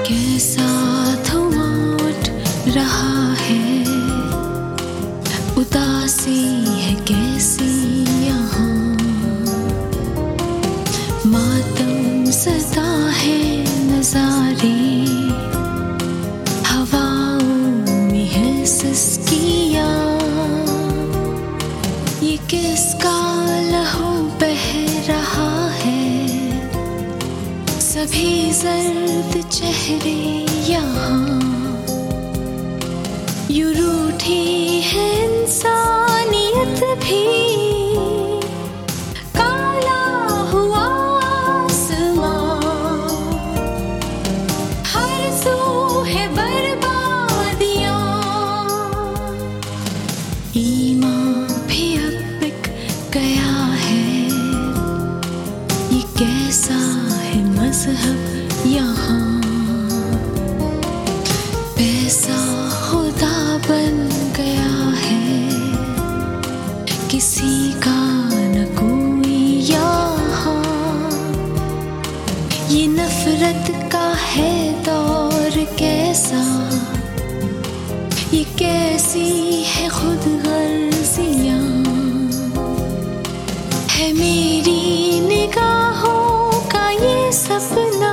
कैसा धुआं उठ रहा है, उदासी है कैसी यहाँ, मातम सदा है नजारे, हवाओं में है सिसकियाँ। ये किसका लहू बह रहा है, सभी जर्द चेहरे यहाँ, यूं रूठी है इंसानियत भी, काला हुआ आसमां, हर सू है बर्बादियां, ईमान भी अब बिक गया है, ये कैसा है मजहब यहाँ, पैसा खुदा बन गया है, किसी का न कोई यहाँ, ये नफरत का है दौर कैसा, ये कैसी है खुद गर्जियाँ, है मेरी निगाहों का ये सपना,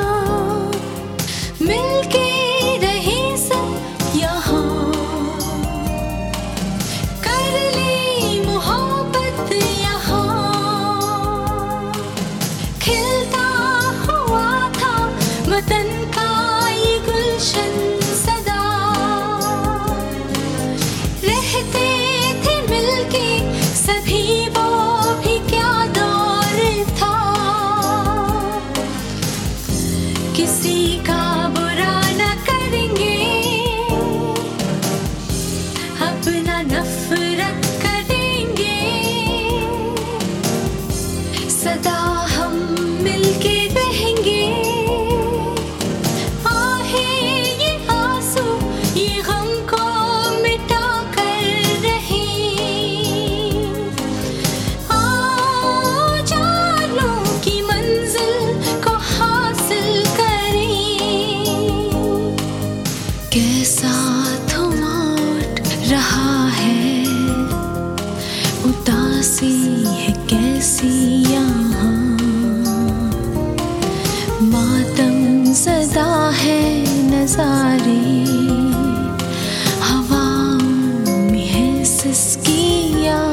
मिलके रहे सब यहाँ, कर ली मोहब्बत यहाँ, खिलता हुआ था वतन का ये गुलशन सदा, रहते थे मिलके सभी, वो भी क्या दौर था, किसी का बुरा न करेंगे, अपना नफरत करेंगे, सदा हम मिलके रहेंगे, आहे ये आंसू ये गम को मिटा कर रहें, आओ जानो की मंजिल को हासिल करें, कैसा धुआं उठ रहा है, उदासी है कैसी यहाँ, मातम सदा है नजारे, हवाओं में है सिसकियाँ,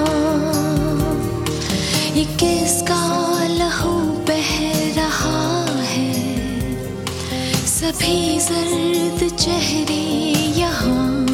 ये किसका लहू बह रहा है, सभी जर्द चेहरे यहाँ,